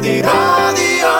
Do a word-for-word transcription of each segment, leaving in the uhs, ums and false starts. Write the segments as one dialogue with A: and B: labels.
A: Vikerraadi raadio.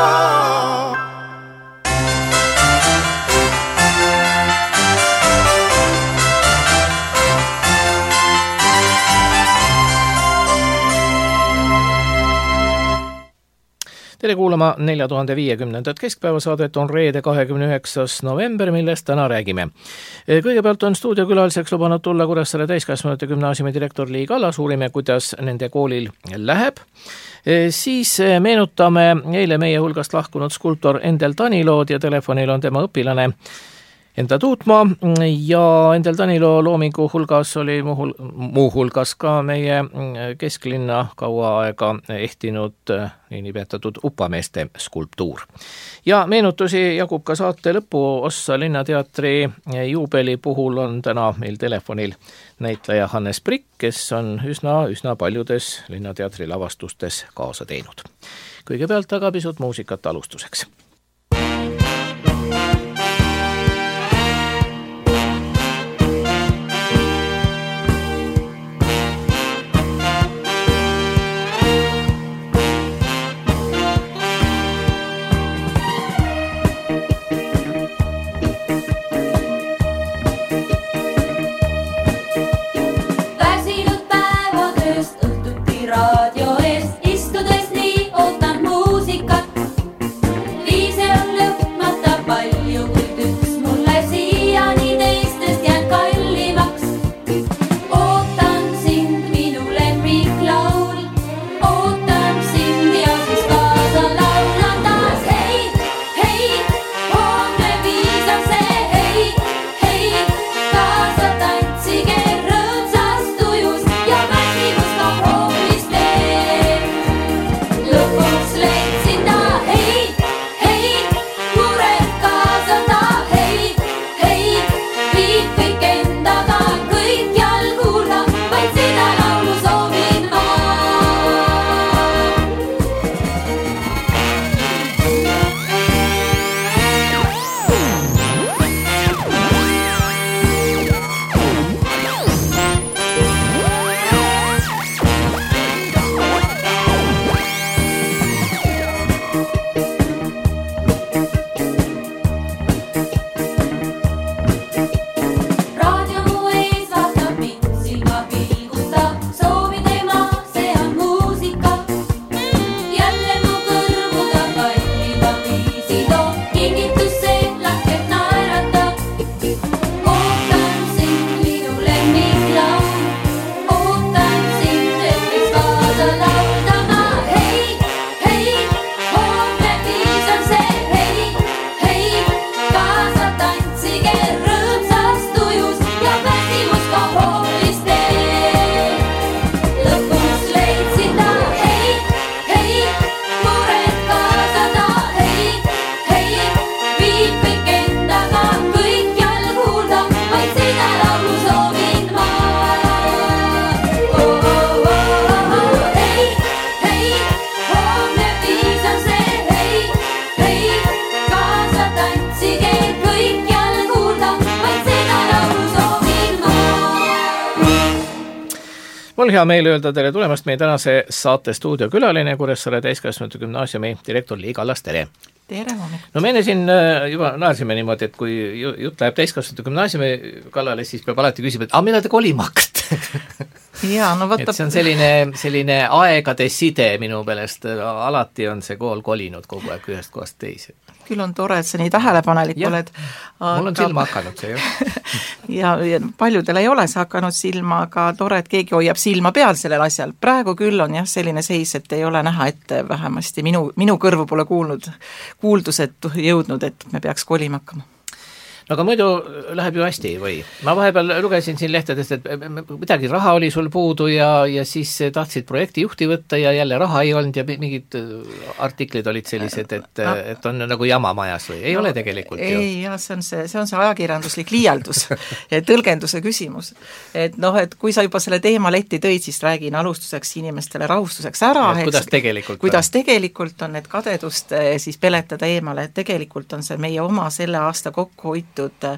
B: Tere kuulama nelja tuhande viiekümnendat keskpäevasaadet on reede kahekümne üheksas november, millest täna räägime. Kõigepealt on stuudiokülaliseks lubanud tulla Kuressaare täiskasvanute gümnaasiumi direktor Lii Kallas, uurime, kuidas nende koolil läheb. Siis meenutame eile meie hulgast lahkunud skulptor Endel Tanilood ja telefonil on tema õpilane Enda Tuutmaa ja Endel Taniloo loomingu hulgas oli muu, muu hulgas ka meie kesklinna kaua aega ehtinud nii nimetatud upameeste skulptuur. Ja meenutusi jagub ka saate lõpuossa Linnateatri juubeli puhul on täna meil telefonil näitleja Hannes Prikk, kes on üsna, üsna paljudes Linnateatri lavastustes kaasa teinud. Kõigepealt aga pisut muusikat alustuseks. Mul hea meel öelda tere tulemast meie tänase saate stuudiokülaline Kuressaare täiskasvanute gümnaasiumi direktor Lii Kallas, tere!
C: Tere hommikut!
B: No me enne siin juba naersime niimoodi, et kui jutt läheb täiskasvanute gümnaasiumi kallale, siis peab alati küsima, et aga millal te kolima hakkate?
C: Jaa, no võtab...
B: Et see on selline, selline aegade side minu meelest, alati on see kool kolinud kogu aeg ühest kohast teise.
C: Küll on tore, et sa nii tähelepanelik
B: ja,
C: oled.
B: Aga... Mul on silma hakanud see ju.
C: ja, ja paljudel ei ole see hakanud silma, aga tore, et keegi hoiab silma peal sellel asjal. Praegu küll on jah selline seis, et ei ole näha ette vähemasti. Minu, minu kõrvu pole kuulnud, kuuldused jõudnud, et me peaks kolima hakkama.
B: No aga muidu läheb ju hästi või? Ma vahepeal lugesin siin lehtedest, et midagi raha oli sul puudu ja, ja siis tahtsid projekti juhti võtta ja jälle raha ei olnud ja mingid artiklid olid sellised, et, et on nagu jama majas või? Ei no, ole tegelikult
C: ei,
B: ju?
C: Ei, jah, see on see, see on see ajakirjanduslik liialdus ja tõlgenduse küsimus. Et noh, et kui sa juba selle teema letti tõid, siis räägin alustuseks inimestele rahustuseks ära.
B: Et kuidas tegelikult
C: kuidas on? Tegelikult on, et kadedust siis peletada eemale, et tegelikult on see meie oma selle aasta kokkuhoid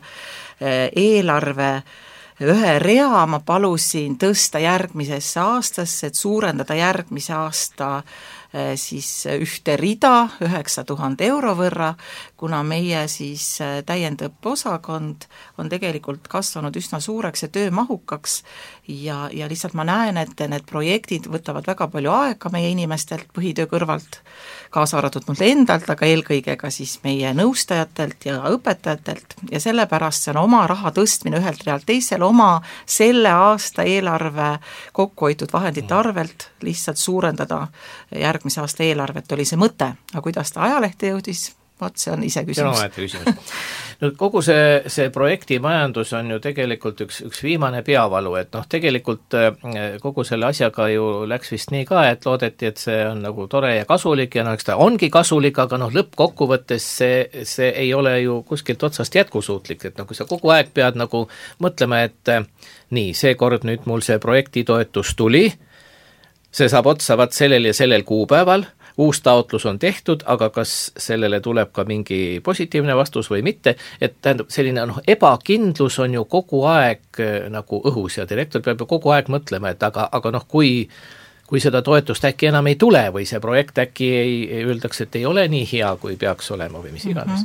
C: eelarve ühe rea ma palusin tõsta järgmisesse aastasse, et suurendada järgmise aasta siis ühte rida üheksa tuhande euro võrra, kuna meie siis täiendõppeosakond on tegelikult kasvanud üsna suureks ja töömahukaks ja, ja lihtsalt ma näen, et need projektid võtavad väga palju aega meie inimestelt põhitöö kõrvalt, kaasa arvatud mult endalt, aga eelkõige ka siis meie nõustajatelt ja õpetajatelt ja sellepärast see on oma raha tõstmine ühelt realt teisele, oma selle aasta eelarve kokkuhoitud vahendite arvelt lihtsalt suurendada järgmise aasta eelarvet oli see mõte, aga kuidas ta ajalehte jõudis, vaat see on ise küsimus.
B: See on küsimus. No, kogu see, see projekti majandus on ju tegelikult üks, üks viimane peavalu, et noh, tegelikult kogu selle asjaga ju läks vist nii ka, et loodeti, et see on nagu tore ja kasulik ja no eks ta ongi kasulik, aga noh, lõppkokkuvõttes see, see ei ole ju kuskilt otsast jätkusuutlik, et noh, kui sa kogu aeg pead nagu mõtlema, et nii, seekord nüüd mul see projektitoetus tuli, see saab otsa vaat sellel ja sellel kuupäeval, uus taotlus on tehtud, aga kas sellele tuleb ka mingi positiivne vastus või mitte, et tähendab, selline noh, ebakindlus on ju kogu aeg nagu õhus ja direktor peab ju kogu aeg mõtlema, et aga, aga noh, kui, kui seda toetust äkki enam ei tule või see projekt äkki ei, öeldakse, et ei ole nii hea, kui peaks olema või mis iganes.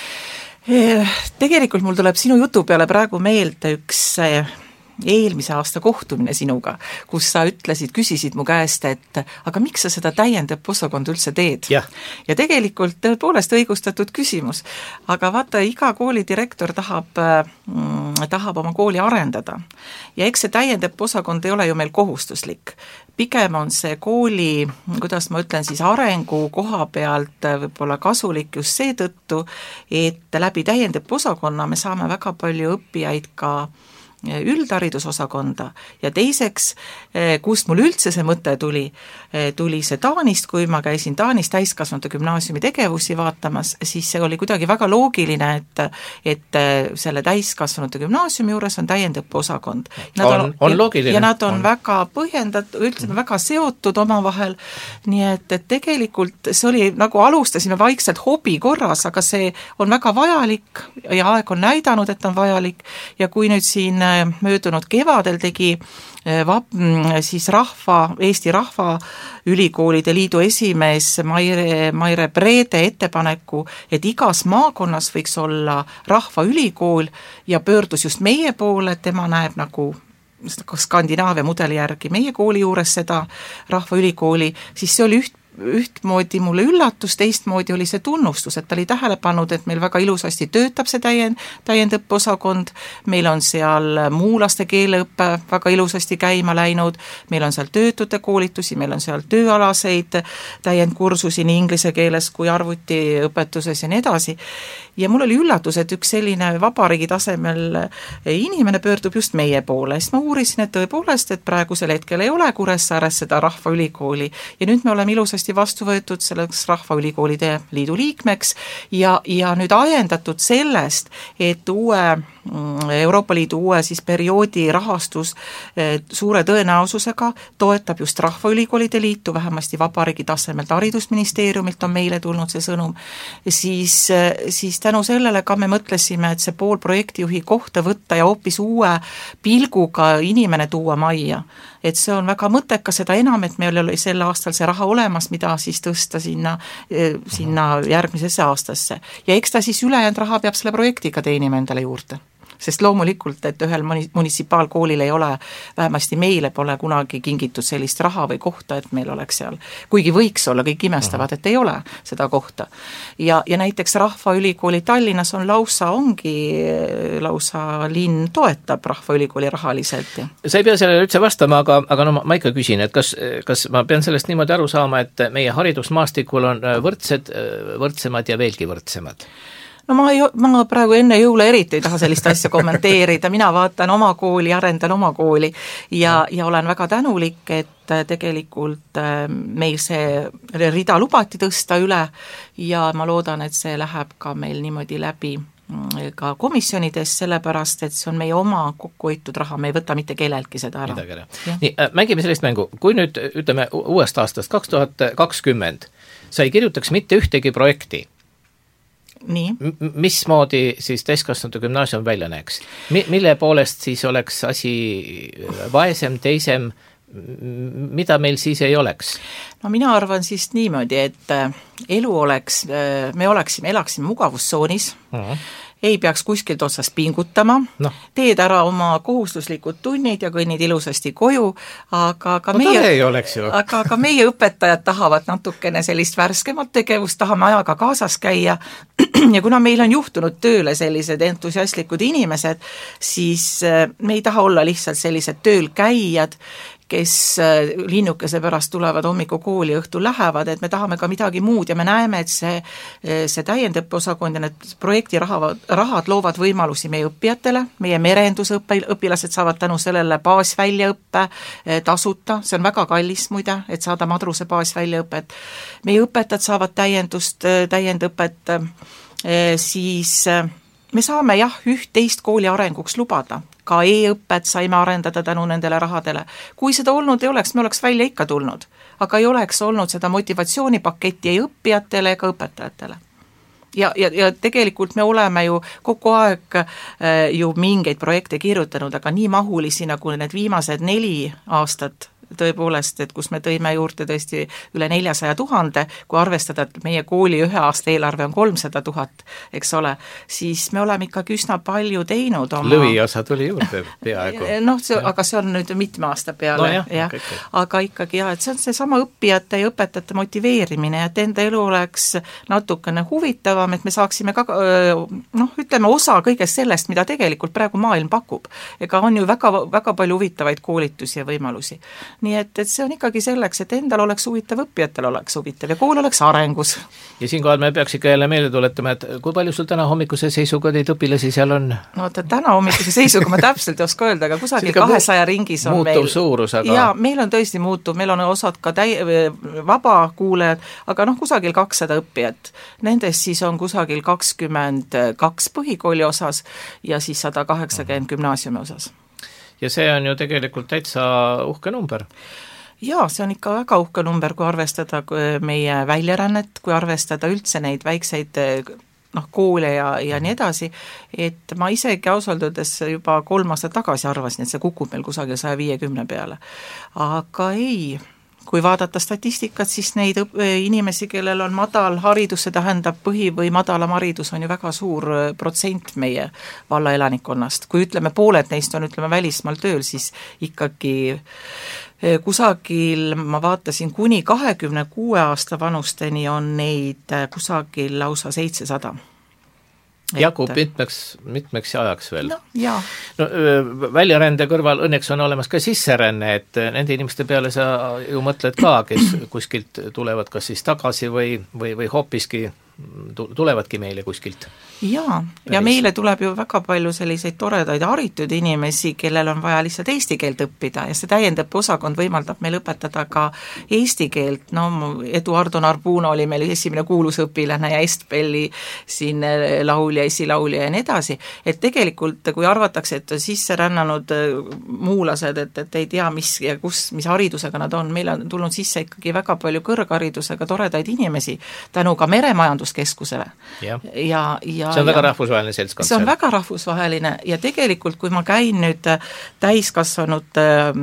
C: Mm-hmm. Tegelikult mul tuleb sinu jutu peale praegu meelde üks eelmise aasta kohtumine sinuga, kus sa ütlesid, küsisid mu käest, et aga miks sa seda täiendõppeosakonda üldse teed?
B: Ja.
C: ja tegelikult tõepoolest õigustatud küsimus, aga vaata, iga kooli direktor tahab, mm, tahab oma kooli arendada ja eks see täiendõppeosakond ei ole ju meil kohustuslik. Pigem on see kooli, kuidas ma ütlen siis, arengu koha pealt võib-olla kasulik just seetõttu, et läbi täiendõppeosakonna me saame väga palju õppijaid ka üldharidusosakonda ja teiseks, kust mul üldse see mõte tuli, tuli see Taanist, kui ma käisin Taanis täiskasvanute gümnaasiumi tegevusi vaatamas, siis see oli kuidagi väga loogiline, et, et selle täiskasvanute gümnaasiumi juures on täiendõppeosakond.
B: On, on, on loogiline.
C: Ja nad on,
B: on.
C: väga põhjendatud, üldse väga seotud omavahel, nii et, et tegelikult see oli, nagu alustasime vaikselt hobi korras, aga see on väga vajalik ja aeg on näidanud, et on vajalik ja kui nüüd siin möödunud kevadel tegi vab, siis rahva, Eesti Rahva Ülikoolide Liidu esimees Maire, Maire Brede ettepaneku, et igas maakonnas võiks olla rahvaülikool ja pöördus just meie poole, et tema näeb nagu Skandinaavia mudeli järgi meie kooli juures seda rahvaülikooli, siis see oli üht ühtmoodi mulle üllatus, teistmoodi oli see tunnustus, et ta oli tähele pannud, et meil väga ilusasti töötab see täiend, täiendõppeosakond, meil on seal muulaste keeleõppe väga ilusasti käima läinud, meil on seal töötute koolitusi, meil on seal tööalaseid täiendkursusi nii inglise keeles kui arvutiõpetuses ja nii edasi. Ja mul oli üllatus, et üks selline vabariigi tasemel inimene pöördub just meie poole, sest ma uurisin, et tõepoolest, et praegusel hetkel ei ole Kuressaares seda rahvaülikooli ja nüüd me oleme ilusasti vastu võetud selleks rahvaülikoolide liidu liikmeks ja, ja nüüd ajendatud sellest, et uue Euroopa Liidu uue siis perioodi rahastus suure tõenäosusega toetab just rahvaülikoolide liitu, vähemasti vabariigi tasemelt haridusministeeriumilt on meile tulnud see sõnum, siis, siis tänu sellele ka me mõtlesime, et see pool projektijuhi kohta võtta ja hoopis uue pilguga inimene tuua majja. Et see on väga mõttekas, seda enam, et meil oli sel aastal see raha olemas, mida siis tõsta sinna, sinna järgmisesse aastasse. Ja eks ta siis ülejäänud raha peab selle projektiga teenima endale juurde. Sest loomulikult, et ühel munitsipaalkoolil ei ole, vähemasti meile pole kunagi kingitud sellist raha või kohta, et meil oleks seal, kuigi võiks olla, kõik imestavad, et ei ole seda kohta. Ja, ja näiteks Rahvaülikooli Tallinnas on lausa, ongi lausa linn toetab Rahvaülikooli rahaliselt.
B: Sa ei pea sellele üldse vastama, aga, aga no ma, ma ikka küsin, et kas, kas ma pean sellest niimoodi aru saama, et meie haridusmaastikul on võrdsed, võrdsemad ja veelgi võrdsemad?
C: No ma, ei, ma praegu enne jõule eriti ei taha sellist asja kommenteerida, mina vaatan oma kooli, arendan oma kooli ja, ja olen väga tänulik, et tegelikult meil see rida lubati tõsta üle ja ma loodan, et see läheb ka meil niimoodi läbi ka komisjonides, sellepärast, et see on meie oma kokkuhoitud raha, me ei võta mitte kelleltki seda ära.
B: Nii, mängime sellist mängu, kui nüüd ütleme uuest aastast kaks tuhat kakskümmend sa ei kirjutaks mitte ühtegi projekti,
C: nii.
B: M- mismoodi siis täiskasvanute gümnaasium välja näeks? Mi- mille poolest siis oleks asi vaesem, teisem mida meil siis ei oleks?
C: No mina arvan siis niimoodi, et elu oleks, me oleksime, elaksime mugavustsoonis, uh-huh. ei peaks kuskilt otsast pingutama no., teed ära oma kohustuslikud tunnid ja kõnnid ilusasti koju, aga ka,
B: no,
C: meie,
B: aga
C: ka meie õpetajad tahavad natukene sellist värskemat tegevust, tahame ajaga kaasas käia ja kuna meil on juhtunud tööle sellised entusiastlikud inimesed, siis me ei taha olla lihtsalt sellised tööl käijad, kes linnukese pärast tulevad hommiku kooli ja õhtul lähevad, et me tahame ka midagi muud ja me näeme, et see, see täiendõppeosakond ja need projekti rahavad, rahad loovad võimalusi meie õppijatele, meie merendusõppe, õpilased saavad tänu sellele baasväljaõppe tasuta, see on väga kallis muide, et saada madruse baasväljaõpet. Meie õpetajad saavad täiendust, täiendõpet, siis me saame jah, üht-teist kooli arenguks lubada. Ka e-õpped saime arendada tänu nendele rahadele. Kui seda olnud ei oleks, me oleks välja ikka tulnud, aga ei oleks olnud seda motivatsioonipaketti ei õppijatele ega õpetajatele. Ja, ja, ja tegelikult me oleme ju kogu aeg ju mingeid projekte kirjutanud, aga nii mahulisi nagu need viimased neli aastat tõepoolest, et kus me tõime juurde tõesti üle neljasaja tuhande, kui arvestada, et meie kooli ühe aasta eelarve on kolmsada tuhat, eks ole, siis me oleme ikkagi üsna palju teinud oma...
B: Lõviosa tuli juurde peaaegu.
C: noh, see, aga see on nüüd mitme aasta peale,
B: no jah,
C: jah. Aga ikkagi jah, et see on see sama õppijate ja õpetajate motiveerimine, et enda elu oleks natukene huvitavam, et me saaksime ka, noh, ütleme osa kõigest sellest, mida tegelikult praegu maailm pakub. Ega on ju väga, väga palju huvitavaid koolitusi ja võimalusi. Nii et, et see on ikkagi selleks, et endal oleks huvitav, õppijatel oleks huvitav ja kool oleks arengus.
B: Ja siinkohal me peaks ikka jälle meelde tuletama, et kui palju sul täna hommikuse seisuga neid õpilasi seal on?
C: No ta täna hommikuse seisuga ma täpselt ei oska öelda, aga kusagil kahesaja ringis on
B: muutuv
C: meil.
B: Suurus, aga...
C: Ja meil on tõesti muutuv, meil on osad ka täi... vaba kuulejad, aga noh, kusagil kakssada õppijat. Nendest siis on kusagil kakskümmend kaks põhikooli osas ja siis sada kaheksakümmend gümnaasiumi osas.
B: Ja see on ju tegelikult täitsa uhke number.
C: Jaa, see on ikka väga uhke number, kui arvestada meie väljarännet, kui arvestada üldse neid väikseid noh, koole ja, ja nii edasi, et ma isegi ausaldades juba kolm aastat tagasi arvasin, et see kukub meil kusagil saja viiekümne peale. Aga ei, kui vaadata statistikat, siis neid inimesi, kellel on madal haridus, see tähendab põhi- või madalam haridus on ju väga suur protsent meie valla elanikkonnast. Kui ütleme, pooled neist on ütleme välismaal tööl, siis ikkagi kusagil, ma vaatasin, kuni kahekümne kuue aasta vanusteni on neid kusagil lausa seitsesada.
B: Jagub mitmeks, mitmeks ajaks veel.
C: No, jaa.
B: No, väljarände kõrval õnneks on olemas ka sisseränne, et nende inimeste peale sa ju mõtled ka, kes kuskilt tulevad kas siis tagasi või, või, või hoopiski tulevadki meile kuskilt.
C: Jaa, ja meile tuleb ju väga palju selliseid toredaid haritud inimesi, kellel on vaja lihtsalt eesti keelt õppida ja see täiendõppe osakond võimaldab meil õpetada ka eesti keelt, no Eduardo Narbuno oli meil esimene kuulusõpilane ja Estbelli siin laulja, esilaulja ja nii edasi, et tegelikult kui arvatakse, et sisse rännanud muulased, et, et ei tea, mis ja kus, mis haridusega nad on, meil on tulnud sisse ikkagi väga palju kõrgharidusega toredaid inimesi, tänu ka meremajanduskeskusele. Ja, ja Ja,
B: see on väga
C: ja,
B: rahvusvaheline seltskond.
C: See on väga rahvusvaheline ja tegelikult, kui ma käin nüüd täiskasvanud,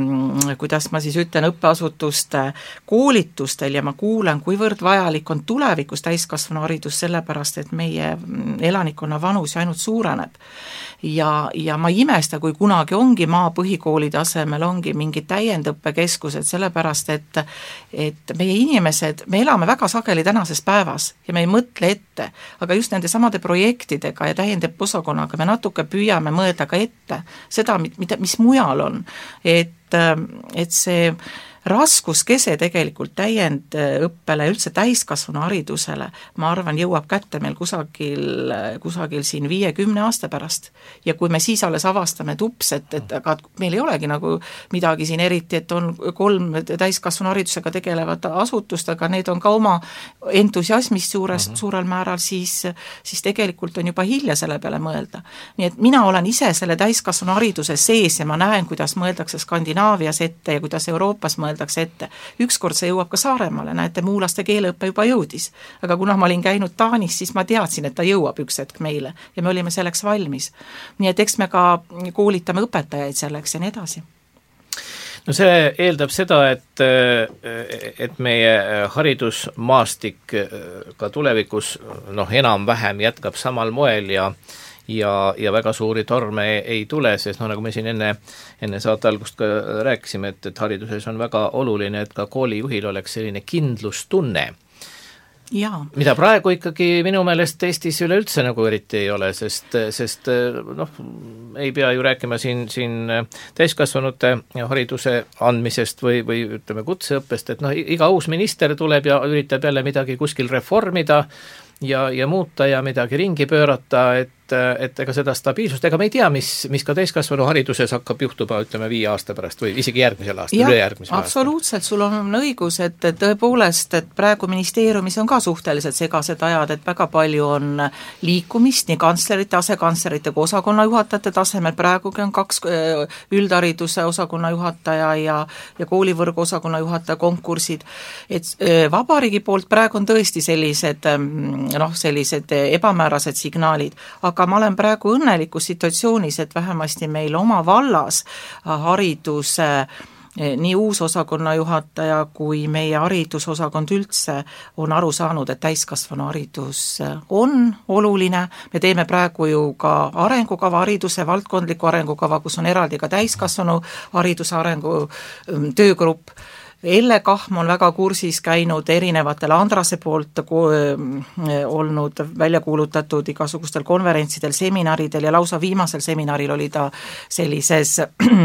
C: kuidas ma siis ütlen, õppeasutuste koolitustel ja ma kuulen, kuivõrd vajalik on tulevikus täiskasvanu haridus, sellepärast, et meie elanikkonna vanus ainult suureneb. Ja, ja ma ei imesta, kui kunagi ongi maa põhikoolide asemel ongi mingid täiendõppekeskused, sellepärast, et, et meie inimesed, me elame väga sageli tänases päevas ja me ei mõtle ette, aga just nende samade projektidega ja täiendõpposakonnaga me natuke püüame mõelda ka ette seda, mida, mis mujal on, et, et see raskuskese tegelikult täiendõppele, üldse täiskasvanu haridusele, ma arvan, jõuab kätte meil kusagil, kusagil siin viiekümne aasta pärast. Ja kui me siis alles avastame, et ups, et, et aga meil ei olegi nagu midagi siin eriti, et on kolm täiskasvanu haridusega tegelevat asutust, aga need on ka oma entusiasmist suurest, uh-huh. suurel määral, siis, siis tegelikult on juba hilja selle peale mõelda. Nii et mina olen ise selle täiskasvanu hariduse sees ja ma näen, kuidas mõeldakse Skandinaavias ette ja kuidas Euroopas mõeldakse ette. Ükskord see jõuab ka Saaremaale, näete, muulaste keeleõppe juba jõudis. Aga kuna ma olin käinud Taanis, siis ma teadsin, et ta jõuab üks hetk meile ja me olime selleks valmis. Nii et eks me ka koolitame õpetajaid selleks ja nii edasi.
B: no see eeldab seda, et, et meie haridusmaastik ka tulevikus noh, enam-vähem jätkab samal moel ja ja, ja väga suuri torme ei, ei tule, sest no nagu me siin enne, enne saate algust ka rääkisime, et, et hariduses on väga oluline, et ka koolijuhil oleks selline kindlustunne.
C: Jaa.
B: Mida praegu ikkagi minu meelest Eestis üleüldse nagu eriti ei ole, sest, sest noh, ei pea ju rääkima siin, siin täiskasvanute hariduse andmisest või, või ütleme kutseõppest, et noh, iga uus minister tuleb ja üritab jälle midagi kuskil reformida ja, ja muuta ja midagi ringi pöörata, et, et ega seda stabiilsust, ega me ei tea, mis, mis ka täiskasvanu hariduses hakkab juhtuma, ütleme viie aasta pärast või isegi järgmisel aastal, üle järgmisel aastal.
C: Absoluutselt, sul on õigus, et tõepoolest, et praegu ministeeriumis on ka suhteliselt segased ajad, et väga palju on liikumist nii kantslerite, asekantslerite kui osakonna juhatajate tasemel, praegugi on kaks üldhariduse osakonna juhataja ja, ja koolivõrgu osakonna juhataja konkursid, et vabariigi poolt praegu on tõesti sellised noh, sellised ebamäärased signaalid, aga ma olen praegu õnnelikus situatsioonis, et vähemasti meil oma vallas hariduse nii uus osakonna juhataja kui meie haridusosakond üldse on aru saanud, et täiskasvanu haridus on oluline. Me teeme praegu ju ka arengukava, hariduse valdkondliku arengukava, kus on eraldi ka täiskasvanu hariduse arengu töögrupp. Elle Kahm on väga kursis käinud erinevatel Andrase poolt olnud välja kuulutatud igasugustel konverentsidel, seminaridel ja lausa viimasel seminaril oli ta sellises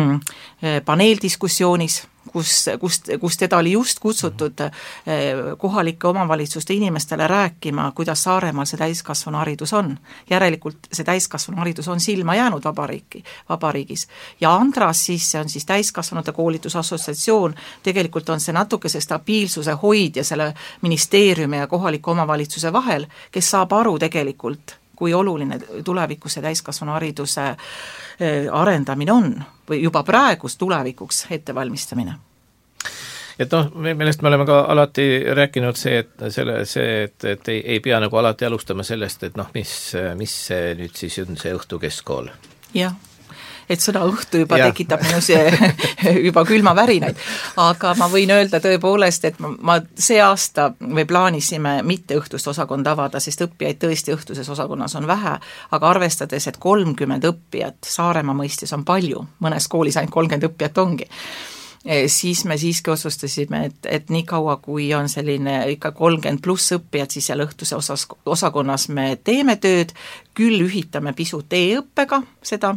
C: paneeldiskussioonis, kus, kus, kus teda oli just kutsutud kohalike omavalitsuste inimestele rääkima, kuidas Saaremaal see täiskasvanu haridus on. Järelikult see täiskasvanu haridus on silma jäänud vabariiki, vabariigis. Ja Andras siis, see on siis täiskasvanute koolitusassotsiatsioon, tegelikult on see natuke see stabiilsuse hoid ja selle ministeeriumi ja kohaliku omavalitsuse vahel, kes saab aru tegelikult, kui oluline tulevikus see täiskasvanu hariduse arendamine on või juba praegust tulevikuks ettevalmistamine.
B: Et noh, millest me oleme ka alati rääkinud see, et, selle, see, et, et ei, ei pea nagu alati alustama sellest, et noh, mis, mis see nüüd siis on see õhtukeskool.
C: Jah, et sõna õhtu juba ja. Tekitab minu see juba külma värinaid, aga ma võin öelda tõepoolest, et ma, ma see aasta me plaanisime mitte õhtust osakonda avada, sest õppijaid tõesti õhtuses osakonnas on vähe, aga arvestades, et kolmkümmend õppijat Saaremaa mõistes on palju, mõnes koolis ainult kolmkümmend õppijat ongi, siis me siiski otsustasime, et, et nii kaua, kui on selline ikka kolmkümmend pluss õppijad, siis seal õhtuse osas, osakonnas me teeme tööd, küll ühitame pisut e-õppega seda,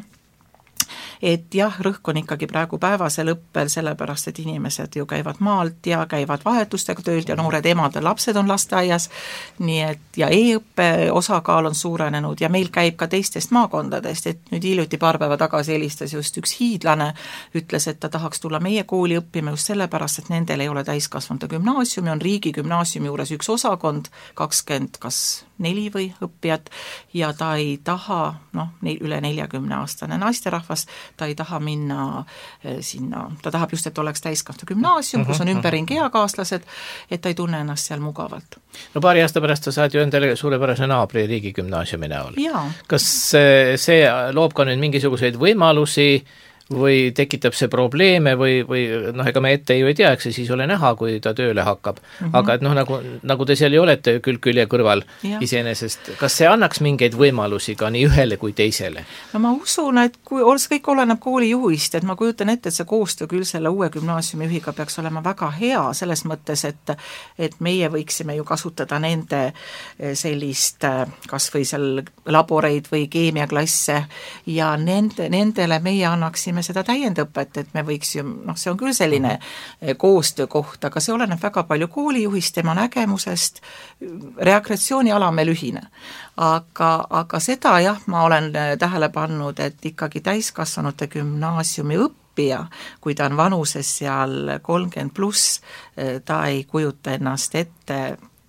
C: et jah, rõhk on ikkagi praegu päevasel õppel, sellepärast, et inimesed ju käivad maalt ja käivad vahetustega töölt ja noored emad ja lapsed on lasteaias, nii et ja e-õppe osakaal on suurenenud ja meil käib ka teistest maakondadest, et nüüd hiljuti paar päeva tagasi helistas just üks hiidlane, ütles, et ta tahaks tulla meie kooli õppima just sellepärast, et nendel ei ole täiskasvanute gümnaasiumi, on riigi gümnaasiumi juures üks osakond, kakskümmend kas neli või õppijat ja ta ei taha, noh, üle neljakümne aastane naisterahvas, ta ei taha minna sinna, ta tahab just, et oleks täiskasvanute gümnaasium, kus on ümberringi eakaaslased, et ta ei tunne ennast seal mugavalt.
B: No paari aasta pärast sa saad ju endale suurepärase naabri riigigümnaasiumi näol.
C: Jaa.
B: Kas see loob ka nüüd mingisuguseid võimalusi või tekitab see probleeme või, või noh, ega me ette ju ei tea, eks see siis ole näha, kui ta tööle hakkab. Mm -hmm. Aga et noh, nagu, nagu te seal ei olete külg külje kõrval ja. Iseenesest, kas see annaks mingeid võimalusi ka nii ühele kui teisele?
C: No ma usun, et kui see kõik oleneb kooli juhist, et ma kujutan ette, et see koostöö küll selle uue gümnaasiumi juhiga peaks olema väga hea, selles mõttes, et, et meie võiksime ju kasutada nende sellist, kas või seal laboreid või keemiaklasse ja nende, nendele meie annaksime seda täiendõpet, et me võiks ju, noh, see on küll selline koostöökoht, aga see oleneb väga palju koolijuhist, tema nägemusest, rekreatsiooniala meil ühine. Aga, aga seda jah, ma olen tähele pannud, et ikkagi täiskasvanute gümnaasiumi õppija, kui ta on vanuses seal kolmkümmend pluss, ta ei kujuta ennast ette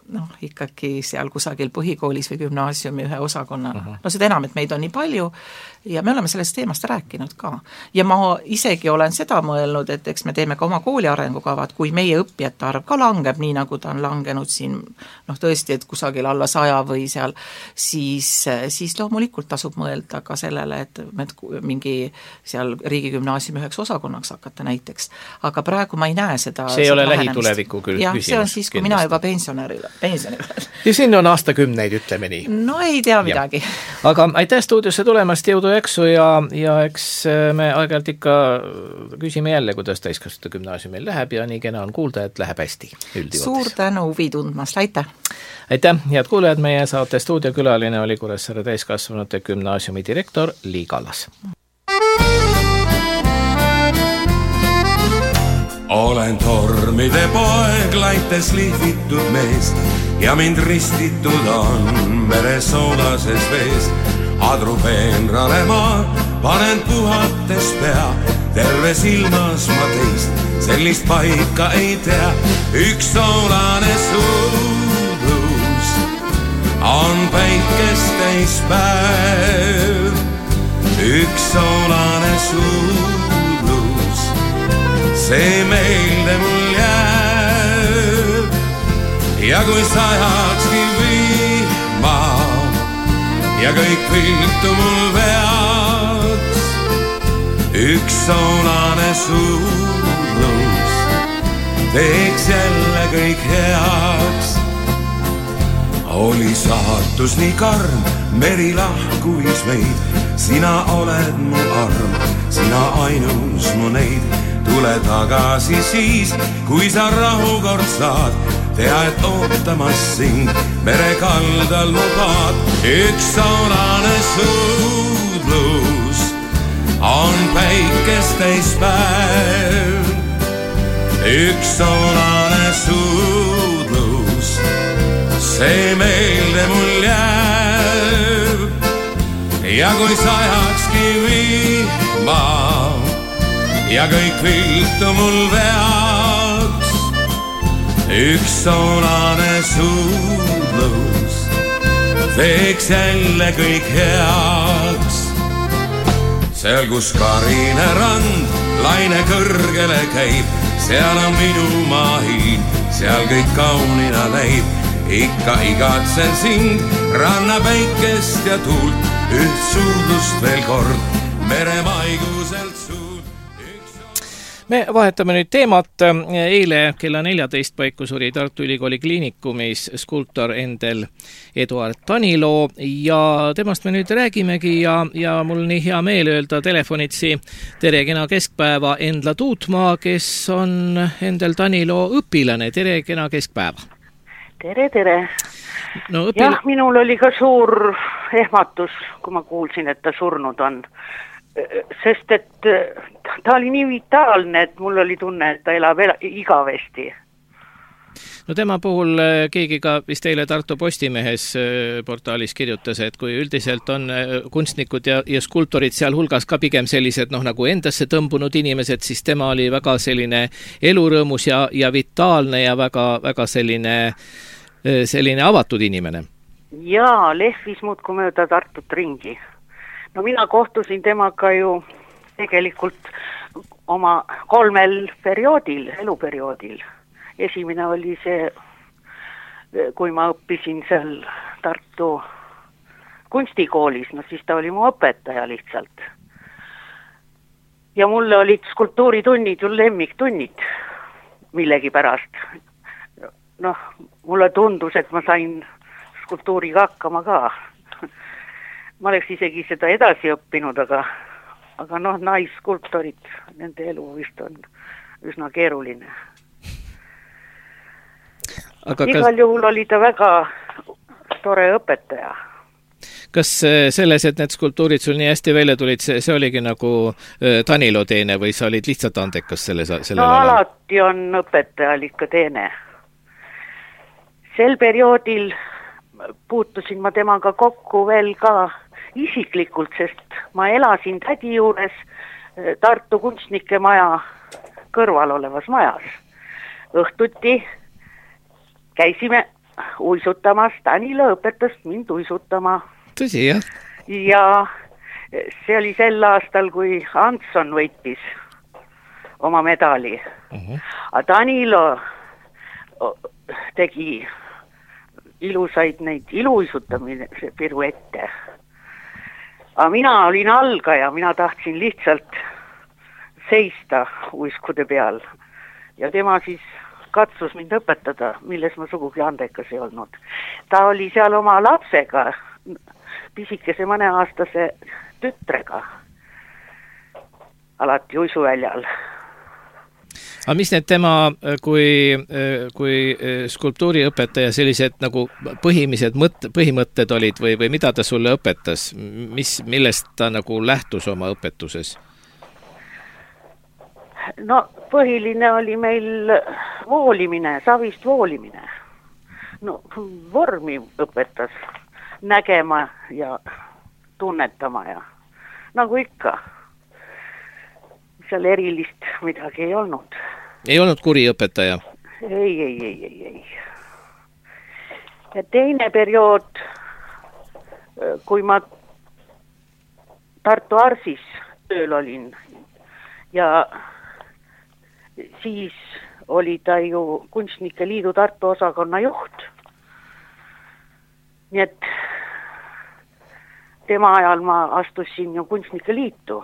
C: noh, ikkagi seal kusagil põhikoolis või gümnaasiumi ühe osakonnana. Uh-huh. No seda enam, et meid on nii palju ja me oleme sellest teemast rääkinud ka. Ja ma isegi olen seda mõelnud, et eks me teeme ka oma kooli arengukavad, kui meie õppijate arv ka langeb, nii nagu ta on langenud siin, noh tõesti, et kusagil alla saja või seal, siis, siis loomulikult tasub mõelda ka sellele, et mingi seal riigigümnaasiumi üheks osakonnaks hakata näiteks. Aga praegu ma ei näe seda.
B: See ei ole lähituleviku küll
C: ja,
B: küsimus.
C: See on siis, kui kindlasti. Mina juba pensionärile, pensionile.
B: Ja siin on aastakümneid, ütleme nii.
C: No ei tea midagi.
B: Ja. Aga aitäh stuudiosse tulemast, jõudu eksu ja, ja eks me aeg-ajalt ikka küsime jälle, kuidas täiskasvanute gümnaasiumil läheb ja nii kena on kuulda, et läheb hästi. Üldivalt.
C: Suur tänu huvi tundmast, aitäh!
B: Aitäh, head kuulajad, meie saate stuudiokülaline oli Kuressaare täiskasvanute gümnaasiumi direktor Lii Kallas.
A: Olen tormide poeg, laites lihvitud mees ja mind ristitud on mere soolases vees. Adru peenrale maa, panen puhates pea, terves ilmas ma teist, sellist paika ei tea. Üks soolane suudlus on päikest täis päev. Üks soolane suudlus, see meelde mul jääb. Ja kui sajakski vihma ja kõik viltu mul veaks, üks soolane suudlus teeks jälle kõik heaks. Oli saatus nii karm, meri lahkuvis meid, sina oled mu arm, sina ainus mu neid. Tule tagasi siis, kui sa rahukord saad, tea, et ootamas sind mere kaldal mu paad. Üks soolane suudlus on päikest täis päev. Üks soolane suudlus, see meelde mul jääb. Ja kui sajakski vihma ja kõik viltu mul veaks, üks soolane suudlus teeks jälle kõik heaks. Seal, kus karine rand laine kõrgele käib, seal on minu mahin, seal kõik kaunina näib. Ikka igatsen sind, ranna päikest ja tuult, üht suudlust veel kord, mere maiguselt suud.
B: Me vahetame nüüd teemat. Eile kella neljateist paiku suri Tartu Ülikooli kliinikumis skulptor Endel Eduard Taniloo ja temast me nüüd räägimegi ja, ja mul nii hea meel öelda telefonitsi tere kena keskpäeva Endla Tuutmaa, kes on Endel Taniloo õpilane. Tere kena keskpäeva.
D: Tere, tere.
B: No, õpil...
D: Jah, minul oli ka suur ehmatus, kui ma kuulsin, et ta surnud on. Sest et ta oli nii vitaalne, et mul oli tunne, et ta elab igavesti.
B: No tema puhul keegi ka vist eile Tartu Postimehes portaalis kirjutas, et kui üldiselt on kunstnikud ja, ja skulptorid seal hulgas ka pigem sellised noh, nagu endasse tõmbunud inimesed, siis tema oli väga selline elurõõmus ja, ja vitaalne ja väga, väga selline, selline avatud inimene.
D: Jaa, lehvis muudku mööda Tartut ringi. No mina kohtusin temaga ju tegelikult oma kolmel perioodil, eluperioodil. Esimene oli see, kui ma õppisin seal Tartu kunstikoolis, no siis ta oli mu õpetaja lihtsalt. Ja mulle olid skulptuuritunnid ju lemmiktunnid millegi pärast. Noh, mulle tundus, et ma sain skulptuuriga hakkama ka. Ma oleks isegi seda edasi õppinud, aga, aga noh, naisskulptorid, nende elu vist on üsna keeruline. Aga igal kas... juhul oli ta väga tore õpetaja.
B: Kas selles, et need skulptuurid sul nii hästi välja tulid, see, see oligi nagu Taniloo teene või sa olid lihtsalt andekas selle, sellel
D: no alal? Alati on õpetajal ikka teene. Sel perioodil puutusin ma temaga kokku veel ka isiklikult, sest ma elasin tädi juures Tartu kunstnike maja kõrval olevas majas. Õhtuti käisime uisutamas, Tanilo õpetas mind uisutama.
B: Tõsi, jah?
D: Ja see oli sel aastal, kui Antson võitis oma medali. Uh-huh. A Danilo tegi ilusaid neid iluisutamine piruette. A mina olin algaja, mina tahtsin lihtsalt seista uiskude peal. Ja tema siis katsus mind õpetada, milles ma sugugi andekas ei olnud. Ta oli seal oma lapsega, pisikese mõneaastase tütrega alati uisuväljal.
B: Aga mis need tema kui, kui skulptuuriõpetaja sellised nagu põhimised mõt, põhimõtted olid või, või mida ta sulle õpetas? Mis, millest ta nagu lähtus oma õpetuses?
D: No põhiline oli meil voolimine, savist voolimine. No vormi õpetas nägema ja tunnetama ja nagu ikka. Seal erilist midagi ei olnud.
B: Ei olnud kuri õpetaja?
D: Ei, ei, ei, ei, ei. Ja teine periood, kui ma Tartu Arsis tööl olin ja siis oli ta ju Kunstnike Liidu Tartu osakonna juht. Nii et tema ajal ma astusin ju Kunstnike Liitu.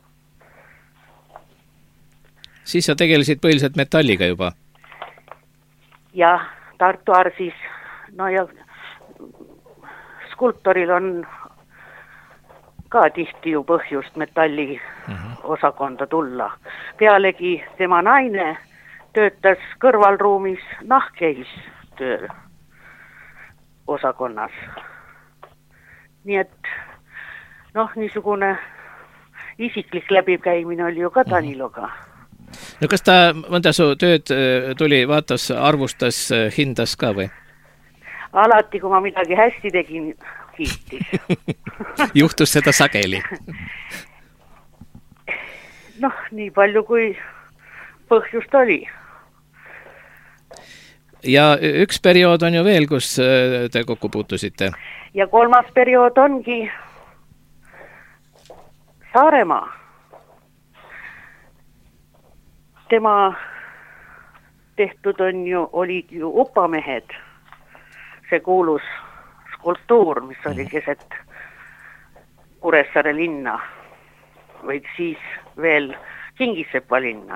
B: Siis sa tegelesid põhiliselt metalliga juba?
D: Jah, Tartu Arsis. No ja skulptoril on ka tihti ju põhjust metalli uh-huh. osakonda tulla. Pealegi tema naine töötas kõrvalruumis nahkehis töö osakonnas. Nii et noh, niisugune isiklik läbikäimine oli ju ka Daniloga.
B: No kas ta mõnda su tööd tuli, vaatas, arvustas, hindas ka või?
D: Alati, kui ma midagi hästi tegin, kiitis.
B: Juhtus seda sageli?
D: Noh, nii palju kui põhjust oli.
B: Ja üks periood on ju veel, kus te kokku puutusite?
D: Ja kolmas periood ongi Saaremaa. Tema tehtud on ju, olid ju upamehed, see kuulus skulptuur, mis oli keset Kuressaare linna, või siis veel Kingisepa linna.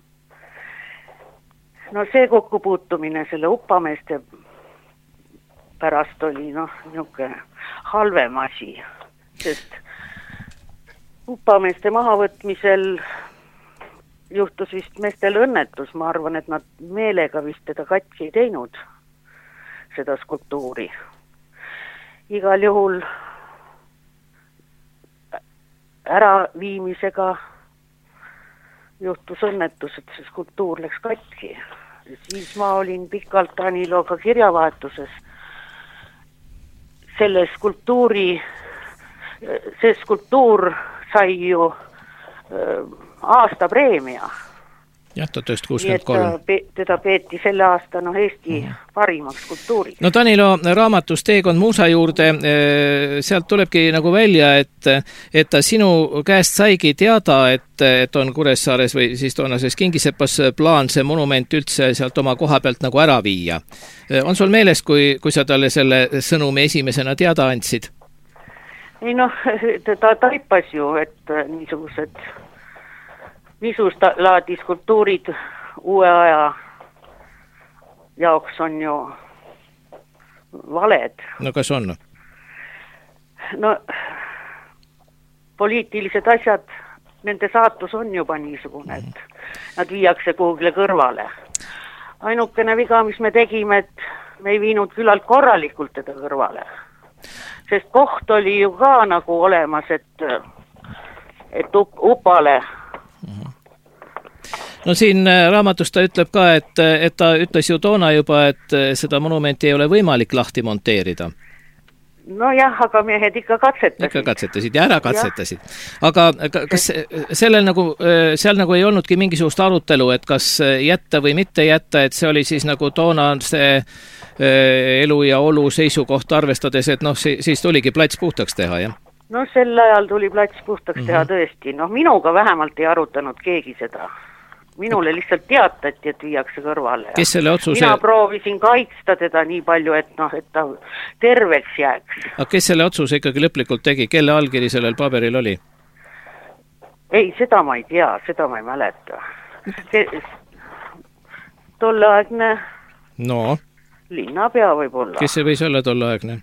D: No see kokkupuutumine selle upameeste pärast oli noh, niisugune halvem asi, sest upameeste mahavõtmisel juhtus vist meestel õnnetus, ma arvan, et nad meelega vist teda katsi ei teinud, seda skulptuuri. Igal juhul äraviimisega juhtus õnnetus, et see skulptuur läks katki. Ja siis ma olin pikalt Daniloga kirjavahetuses. Selle skulptuuri, see skulptuur sai ju aasta preemia.
B: Jah, tuhat üheksasada kuuskümmend kolm.
D: Pe- teda peeti selle aasta no, Eesti mm. parimaks skulptuuriks.
B: No Danilo raamatus Teekond muusa juurde, sealt tulebki nagu välja, et, et ta sinu käest saigi teada, et, et on Kuressaares või siis toonases Kingisepas plaan see monument üldse sealt oma koha pealt nagu ära viia. On sul meeles, kui, kui sa talle selle sõnumi esimesena teada andsid?
D: Ei noh, ta taipas ju, et niisugused niisugust laadi skulptuurid uue aja jaoks on ju valed.
B: No kas on?
D: No poliitilised asjad, nende saatus on juba niisugune, et nad viiakse kuhugile kõrvale. Ainukene viga, mis me tegime, et me ei viinud küllalt korralikult teda kõrvale. Sest koht oli ju ka nagu olemas, et, et upale.
B: No siin raamatus ta ütleb ka, et, et ta ütles ju toona juba, et seda monumenti ei ole võimalik lahti monteerida.
D: nojah, aga mehed ikka katsetasid.
B: Ikka katsetasid ja ära katsetasid. Aga kas sellel nagu, seal nagu ei olnudki mingisugust arutelu, et kas jätta või mitte jätta, et see oli siis nagu toona see elu ja olu seisukoht arvestades, et noh, siis tuligi plats puhtaks teha, jah?
D: No sel ajal tuli plats puhtaks teha tõesti. Noh, minuga vähemalt ei arutanud keegi seda. Minule lihtsalt teatati, et viiakse kõrvale.
B: Kes selle otsuse...
D: Mina proovisin kaitsta teda nii palju, et, noh, et ta terveks jääks.
B: Aga kes selle otsuse ikkagi lõplikult tegi? Kelle allkiri sellel paberil oli?
D: Ei, seda ma ei tea, seda ma ei mäleta. See, tolleaegne
B: no.
D: linnapea võib olla.
B: Kes see võis olla tolleaegne?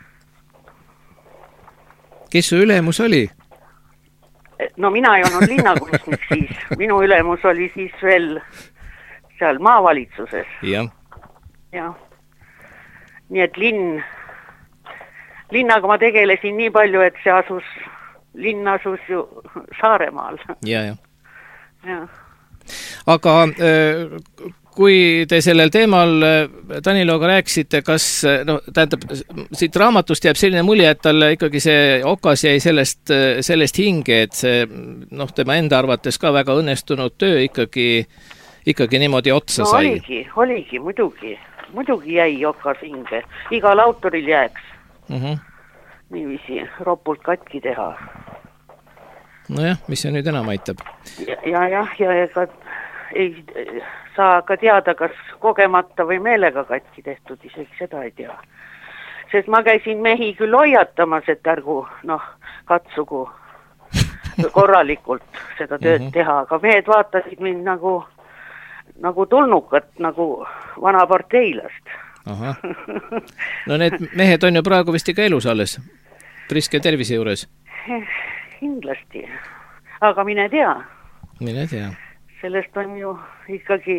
B: Kes su ülemus oli?
D: No mina ei olnud linnakunstnik siis. Minu ülemus oli siis veel seal maavalitsuses.
B: Jah.
D: Jah. Nii et linn, linnaga ma tegelesin nii palju, et see asus, linn asus ju Saaremaal.
B: Ja, ja.
D: Ja.
B: Aga kui te sellel teemal Danilooga rääkisite, kas, no tähendab, siit raamatust jääb selline mulje, et talle ikkagi see okas jäi sellest, sellest hinge, et see, noh, tema enda arvates ka väga õnnestunud töö ikkagi, ikkagi niimoodi otsa
D: no,
B: sai.
D: oligi, oligi, muidugi, muidugi jäi okas hinge. Igal autoril jääks
B: uh-huh.
D: niiviisi ropult katki teha.
B: Nojah, mis see nüüd enam aitab?
D: Ja, ja, ja, ja ega ei saa ka teada, kas kogemata või meelega katki tehtud, isegi seda ei tea. Sest ma käisin mehi küll hoiatamas, et ärgu, noh, katsugu korralikult seda tööd mm-hmm. teha, aga mehed vaatasid mind nagu, nagu tulnukat, nagu vana parteilast.
B: Aha. No need mehed on ju praegu vist ikka elus alles, priske tervise juures.
D: Kindlasti, aga mine tea.
B: Mine tea.
D: Sellest on ju ikkagi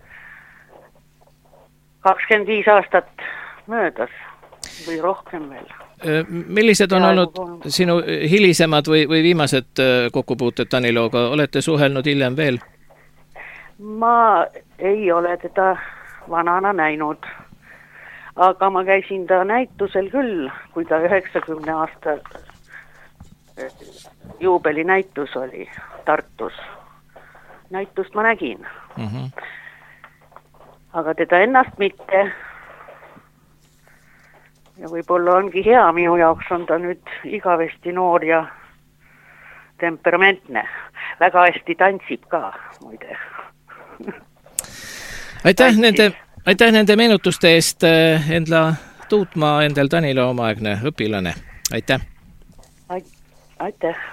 D: kakskümmend viis aastat möödas või rohkem veel.
B: Millised on olnud sinu hilisemad või, või viimased kokkupuuted Danilooga? Olete suhelnud hiljem veel?
D: Ma ei ole teda vanana näinud, aga ma käisin ta näitusel küll, kui ta üheksakümne aasta juubeli näitus oli Tartus. Näitust ma nägin. Uh-huh. Aga teda ennast mitte. Ja võib-olla ongi hea, minu jaoks on ta nüüd igavesti noor ja temperamentne. Väga hästi tantsib ka, muide.
B: Aitäh nende, aitäh nende meenutuste eest, Endla Tuutmaa, Endel Daniloo omaaegne õpilane. Aitäh!
D: Aitäh!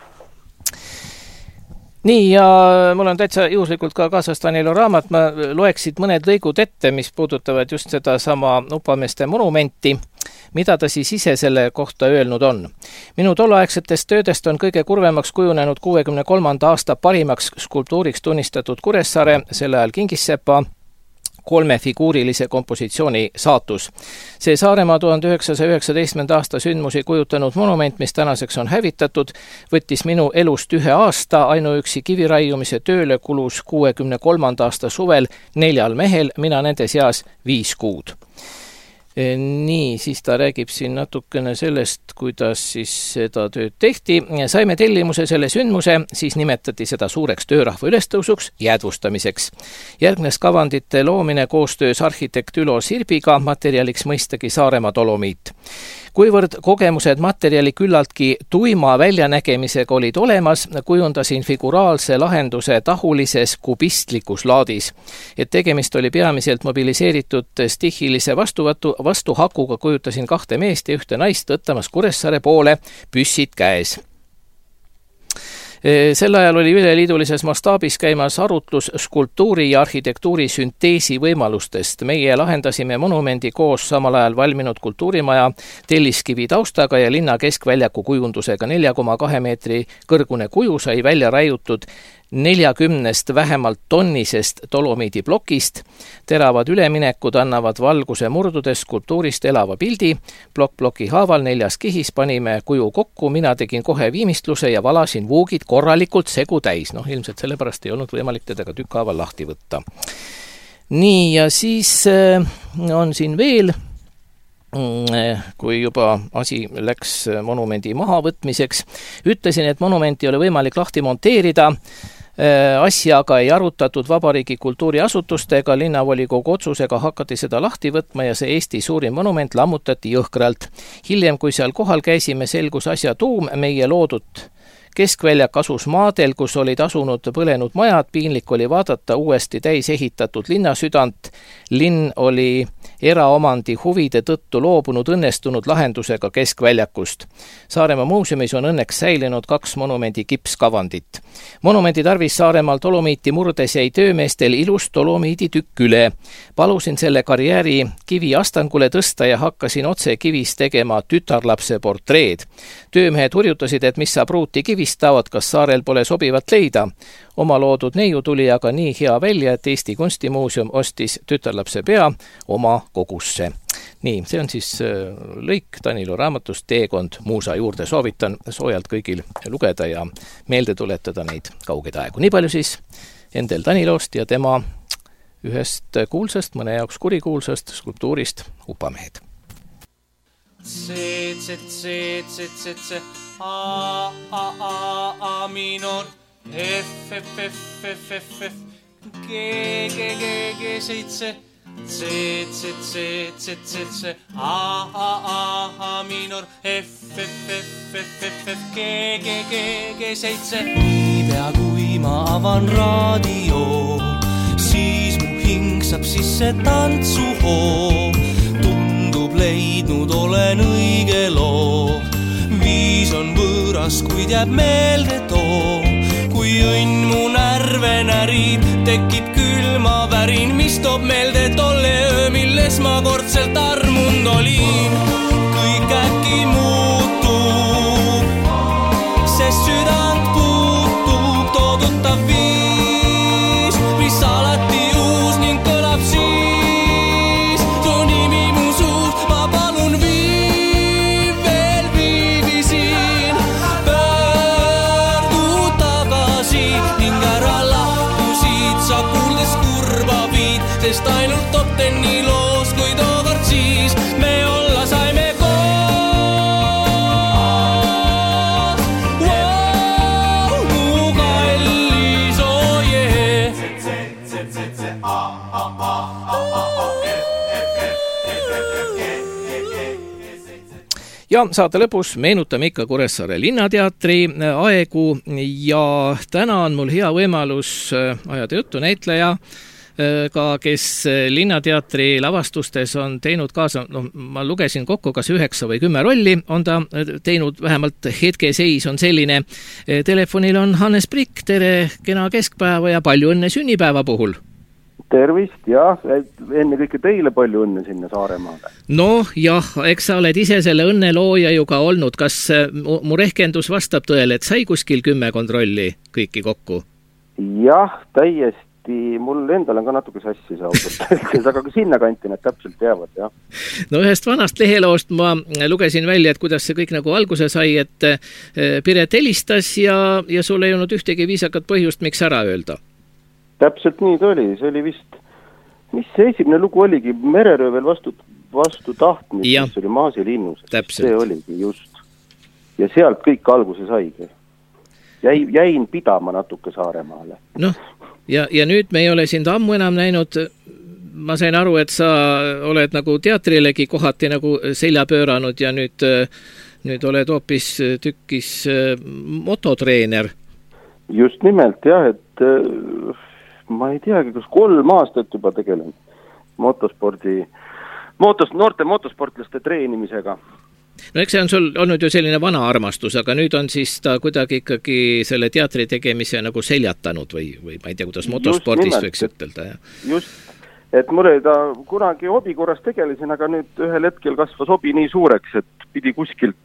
B: Nii, ja mul on täitsa juhuslikult ka kaasas Daniloo raamat, ma loeksid mõned lõigud ette, mis puudutavad just seda sama Upameeste monumenti, mida ta siis ise selle kohta öelnud on. Minu tolleaegsetest töödest on kõige kurvemaks kujunenud kuuekümne kolmanda aasta parimaks skulptuuriks tunnistatud Kuressaare, selle ajal Kingissepa, kolmefiguurilise kompositsiooni saatus. See Saaremaa tuhande üheksasaja üheksateistkümnenda aasta sündmusi kujutanud monument, mis tänaseks on hävitatud, võttis minu elust ühe aasta, ainuüksi kiviraiumise tööle kulus kuuekümne kolmanda aasta suvel neljal mehel, mina nende seas viis kuud. Nii, siis ta räägib siin natukene sellest, kuidas siis seda tööd tehti. Saime tellimuse selle sündmuse, siis nimetati seda suureks töörahva ülestõusuks, jäädvustamiseks. Järgnes kavandite loomine koostöös arhitekt Ülo Sirbiga, materjaliks mõistagi Saaremaa dolomiit. Kuivõrd kogemused materjali küllaltki tuima väljanägemisega olid olemas, kujundasin figuraalse lahenduse tahulises kubistlikus laadis. Et tegemist oli peamiselt mobiliseeritud stihilise vastuvõtu, vastuhakuga kujutasin kahte meest ja ühte naist tõttamas Kuressaare poole, püssid käes. Sel ajal oli üleliidulises mastaabis käimas arutlus skulptuuri ja arhitektuuri sünteesi võimalustest. Meie lahendasime monumendi koos samal ajal valminud kultuurimaja telliskivi taustaga ja linna keskväljaku kujundusega. nelja koma kahe meetri kõrgune kuju sai välja raiutud neljakümnest vähemalt tonnisest dolomiidi plokist. Teravad üleminekud annavad valguse murdudes skulptuurist elava pildi. Plokk-ploki haaval neljas kihis panime kuju kokku, mina tegin kohe viimistluse ja valasin vuugid korralikult segu täis. Noh, ilmselt sellepärast ei olnud võimalik teda ka tükk haaval lahti võtta. Nii, ja siis on siin veel kui juba asi läks monumendi mahavõtmiseks. Ütlesin, et monumenti ei ole võimalik lahti monteerida, asja aga ei arutatud Vabariigi kultuuriasutustega, linnavolikogu otsusega hakati seda lahti võtma ja see Eesti suurim monument lammutati jõhkralt. Hiljem, kui seal kohal käisime, selgus asja tuum, meie loodud keskväljak asus maadel, kus olid asunud põlenud majad, piinlik oli vaadata uuesti täis ehitatud linnasüdant. Linn oli eraomandi huvide tõttu loobunud õnnestunud lahendusega keskväljakust. Saaremaa muuseumis on õnneks säilinud kaks monumendi kipskavandit. Monumendi tarvis Saaremaal dolomiiti murdes jäi töömeestel ilus dolomiidi tükk üle. Palusin selle karjääri kivi astangule tõsta ja hakkasin otse kivis tegema tütarlapse portreed. Töömehed hurjutasid, et mis saab ruuti kivist taavad, kas saarel pole sobivat leida. Oma loodud neiu tuli aga nii hea välja, et Eesti Kunstimuuseum ostis tütarlapse pea oma kogusse. Nii, see on siis lõik Danilo raamatust Teekond muusa juurde. Soovitan soojalt kõigil lugeda ja meelde tuletada neid kaugeid aegu. Nii palju siis Endel Danilost ja tema ühest kuulsast, mõne jaoks kurikuulsast skulptuurist Upamehed.
E: C, C, C, C, C, C, A, A, A, A minor, F, F, F, F, F, F, G, G, G, G, seitse, C, C, C, C, C, C, A, A, A, A minor, F, F, F, F, F, F, G, G, G, G, seitse. Niipea kui ma avan raadio, siis mu hing saab sisse tantsuhoo. Leidnud olen õige loo. Viis on võõras, kuid jääb meelde too. Kui õnn mu närve närib, tekib külma värin, mis toob meelde tolle öö, milles ma kordselt armunud olin. Kõik äkki muutub, sest südant puutub toodutav viis, mis alati uus ning kõlab siis. Sest ainult Topteni loos, kui tookord siis me olla saime koos. Wow, mu kallis, oh yeah. C, C, C, C, A, A, A, A, A, F, F, F, F,
B: ja saate lõpus meenutame ikka Kuressaare Linnateatri aegu ja täna on mul hea võimalus ajada juttu näitleja ka, kes Linnateatri lavastustes on teinud kaasa, no ma lugesin kokku kas üheksa või kümme rolli, on ta teinud, vähemalt hetkeseis on selline. Telefonil on Hannes Prikk, tere, kena keskpäeva ja palju õnne sünnipäeva puhul.
F: Tervist, jah, enne kõike teile palju õnne sinna Saaremaale.
B: No jah, eks sa oled ise selle õnnelooja ju ka olnud, kas mu rehkendus vastab tõele, et sai kuskil kümme kontrolli kõiki kokku?
F: Jah, täiesti. Mul endal on ka natuke sassi saadud, aga ka sinna kanti need täpselt teavad, jah.
B: No ühest vanast leheloost ma lugesin välja, et kuidas see kõik nagu alguse sai, et Piret helistas ja, ja sul ei olnud ühtegi viisakat põhjust, miks ära öelda.
F: Täpselt nii ta oli, see oli vist, mis see esimene lugu oligi, Mereröövel vastu, vastu tahtmist, mis oli Maasi linnus. See oligi just. Ja sealt kõik alguse saigi. Jäi, jäin pidama natuke Saaremaale.
B: Noh, ja, ja nüüd me ei ole sind ammu enam näinud. Ma sain aru, et sa oled nagu teatrilegi kohati nagu selja pööranud ja nüüd, nüüd oled hoopis tükkis mototreener.
F: Just nimelt, jah, et ma ei teagi, kus kolm aastat juba tegelen motospordi, motos, noorte motosportlaste treenimisega.
B: No eks see on sul olnud ju selline vana armastus, aga nüüd on siis ta kuidagi ikkagi selle teatri tegemise nagu seljatanud või, või ma ei tea, kuidas motospordist võiks ütelda. Ja.
F: Just, et mul ei ta kunagi hobi korras tegelesin, aga nüüd ühel hetkel kasvas hobi nii suureks, et pidi kuskilt